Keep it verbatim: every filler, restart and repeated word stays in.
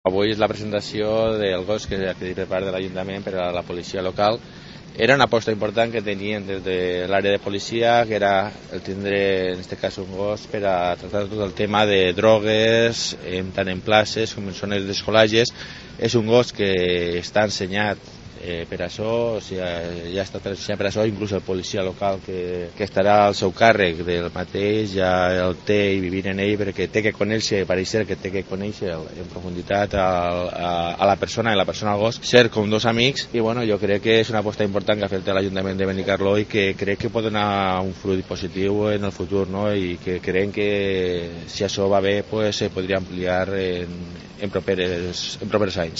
Avui és la presentació del gos que adquirit per part de l'Ajuntament per a la policia local. Era una aposta important que tenien des de l'àrea de policia, que era el tindre, en aquest cas, un gos per a tractar tot el tema de drogues, tant en places com en zones d'escolatges. És un gos que està ensenyat eh, per això, o sigui, ja està ensenyat per això, inclús el policia local que, que estarà al seu càrrec del mateix, ja el té i vivint en ell, perquè té que conèixer, pareix ser que té que conèixer en profunditat a, a, a la persona i la persona al gos, ser com dos amics, i bueno, jo crec que és una aposta important que ha fet l'Ajuntament de Benicarló i que crec que pot donar un fruit positiu en el futur, no? I que creiem que si això va bé pues, se podria ampliar en, en, properes, en propers anys.